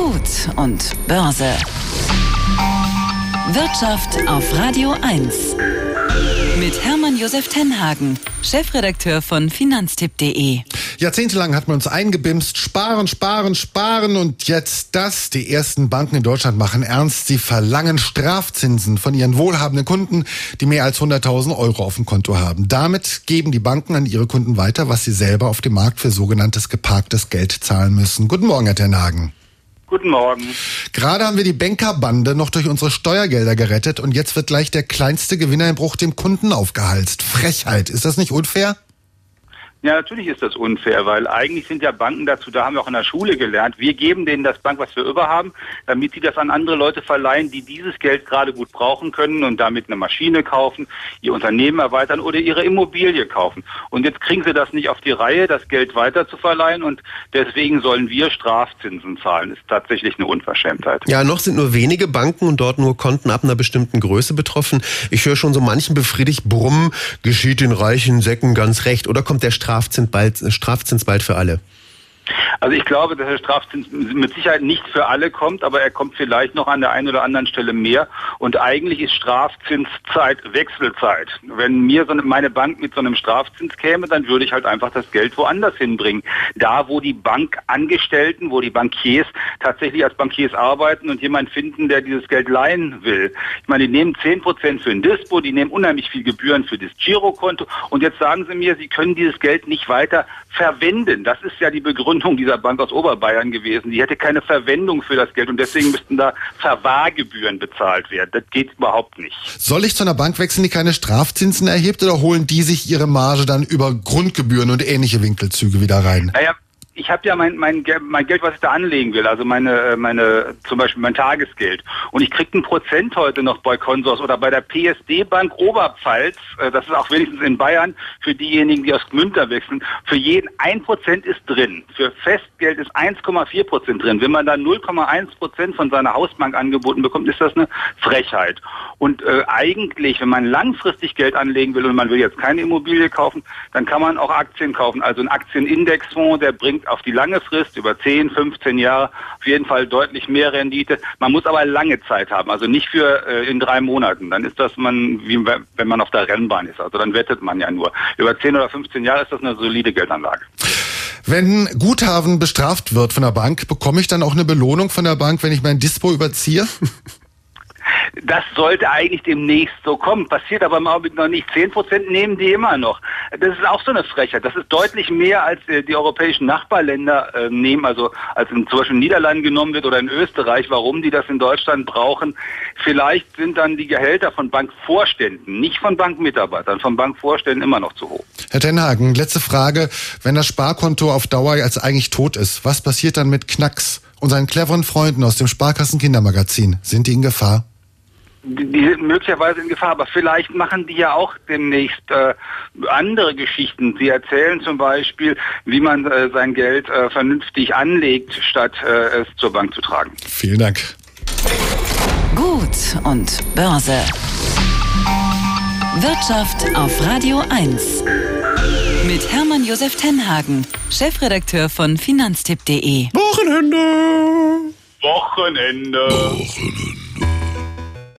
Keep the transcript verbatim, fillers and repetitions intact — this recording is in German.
Gut und Börse. Wirtschaft auf Radio eins. Mit Hermann Josef Tenhagen, Chefredakteur von Finanztipp punkt de. Jahrzehntelang hat man uns eingebimst, sparen, sparen, sparen und jetzt das. Die ersten Banken in Deutschland machen ernst. Sie verlangen Strafzinsen von ihren wohlhabenden Kunden, die mehr als hunderttausend Euro auf dem Konto haben. Damit geben die Banken an ihre Kunden weiter, was sie selber auf dem Markt für sogenanntes geparktes Geld zahlen müssen. Guten Morgen, Herr Tenhagen. Guten Morgen. Gerade haben wir die Bankerbande noch durch unsere Steuergelder gerettet und jetzt wird gleich der kleinste Gewinnereinbruch dem Kunden aufgehalst. Frechheit. Ist das nicht unfair? Ja, natürlich ist das unfair, weil eigentlich sind ja Banken dazu, da haben wir auch in der Schule gelernt, wir geben denen das Bank, was wir über haben, damit sie das an andere Leute verleihen, die dieses Geld gerade gut brauchen können und damit eine Maschine kaufen, ihr Unternehmen erweitern oder ihre Immobilie kaufen. Und jetzt kriegen sie das nicht auf die Reihe, das Geld weiter zu verleihen und deswegen sollen wir Strafzinsen zahlen. Das ist tatsächlich eine Unverschämtheit. Ja, noch sind nur wenige Banken und dort nur Konten ab einer bestimmten Größe betroffen. Ich höre schon so manchen befriedigt brummen, geschieht den reichen Säcken ganz recht. Oder kommt der Strafzins bald, Strafzins bald für alle? Also ich glaube, dass der Strafzins mit Sicherheit nicht für alle kommt, aber er kommt vielleicht noch an der einen oder anderen Stelle mehr. Und eigentlich ist Strafzinszeit Wechselzeit. Wenn mir so eine, meine Bank mit so einem Strafzins käme, dann würde ich halt einfach das Geld woanders hinbringen. Da, wo die Bankangestellten, wo die Bankiers tatsächlich als Bankiers arbeiten und jemanden finden, der dieses Geld leihen will. Ich meine, die nehmen zehn Prozent für ein Dispo, die nehmen unheimlich viel Gebühren für das Girokonto. Und jetzt sagen sie mir, sie können dieses Geld nicht weiter verwenden. Das ist ja die Begründung dieser Bank aus Oberbayern gewesen. Die hätte keine Verwendung für das Geld und deswegen müssten da Verwahrgebühren bezahlt werden. Das geht überhaupt nicht. Soll ich zu einer Bank wechseln, die keine Strafzinsen erhebt, oder holen die sich ihre Marge dann über Grundgebühren und ähnliche Winkelzüge wieder rein? Naja, ich habe ja mein, mein, mein Geld, was ich da anlegen will, also meine, meine, zum Beispiel mein Tagesgeld. Und ich kriege ein Prozent heute noch bei Consors oder bei der P S D-Bank Oberpfalz, das ist auch wenigstens in Bayern, für diejenigen, die aus Gmünder wechseln, für jeden ein Prozent ist drin. Für Festgeld ist eins Komma vier Prozent drin. Wenn man da null Komma eins Prozent von seiner Hausbank angeboten bekommt, ist das eine Frechheit. Und äh, eigentlich, wenn man langfristig Geld anlegen will und man will jetzt keine Immobilie kaufen, dann kann man auch Aktien kaufen. Also ein Aktienindexfonds, der bringt auf die lange Frist, über zehn, fünfzehn Jahre, auf jeden Fall deutlich mehr Rendite. Man muss aber lange Zeit haben, also nicht für äh, in drei Monaten. Dann ist das man, wie wenn man auf der Rennbahn ist. Also dann wettet man ja nur. Über zehn oder fünfzehn Jahre ist das eine solide Geldanlage. Wenn Guthaben bestraft wird von der Bank, bekomme ich dann auch eine Belohnung von der Bank, wenn ich mein Dispo überziehe? Das sollte eigentlich demnächst so kommen. Passiert aber im Augenblick noch nicht. zehn Prozent nehmen die immer noch. Das ist auch so eine Frechheit. Das ist deutlich mehr, als äh, die europäischen Nachbarländer äh, nehmen, also als in zum Beispiel in Niederlanden genommen wird oder in Österreich. Warum die das in Deutschland brauchen? Vielleicht sind dann die Gehälter von Bankvorständen, nicht von Bankmitarbeitern, von Bankvorständen immer noch zu hoch. Herr Tenhagen, letzte Frage. Wenn das Sparkonto auf Dauer als eigentlich tot ist, was passiert dann mit Knacks, unseren cleveren Freunden aus dem Sparkassen-Kindermagazin? Sind die in Gefahr? Die sind möglicherweise in Gefahr, aber vielleicht machen die ja auch demnächst äh, andere Geschichten. Sie erzählen zum Beispiel, wie man äh, sein Geld äh, vernünftig anlegt, statt äh, es zur Bank zu tragen. Vielen Dank. Gut und Börse. Wirtschaft auf Radio eins. Mit Hermann Josef Tenhagen, Chefredakteur von Finanztipp punkt de. Wochenende. Wochenende. Wochenende.